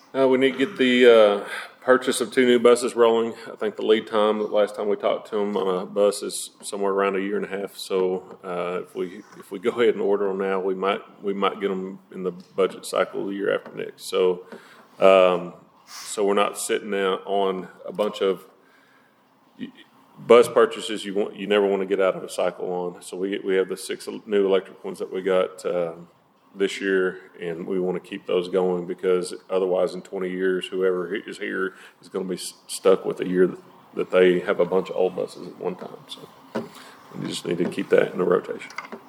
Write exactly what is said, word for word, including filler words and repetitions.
Uh, we need to get the uh, purchase of two new buses rolling. I think the lead time, the last time we talked to them on a bus is somewhere around a year and a half. So uh, if we if we go ahead and order them now, we might we might get them in the budget cycle the year after next. So um, so we're not sitting there on a bunch of bus purchases you want you never want to get out of a cycle on. So we we have the six new electric ones that we got uh, this year, and we want to keep those going because otherwise, in twenty years, whoever is here is going to be stuck with a year that, that they have a bunch of old buses at one time. So we just need to keep that in the rotation.